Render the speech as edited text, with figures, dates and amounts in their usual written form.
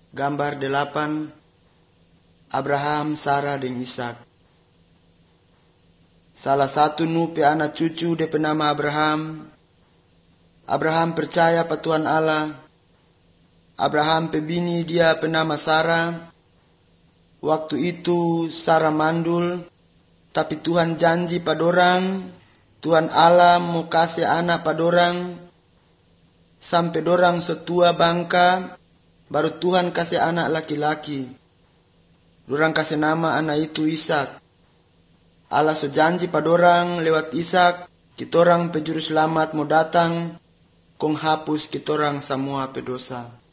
Gambar 8. Abraham, Sarah, dan Ishak. Salah satu nupe anak cucu de penama Abraham. Abraham percaya pa Tuhan Allah. Abraham pebini dia penama Sarah. Waktu itu Sarah mandul, tapi Tuhan janji padorang, Tuhan Allah mau kasih anak padorang, sampai dorang setua bangka, baru Tuhan kasih anak laki-laki. Dorang kasih nama anak itu Ishak. Allah so janji padorang lewat Ishak, kitorang pejuru selamat mau datang, kong hapus kitorang semua pedosa.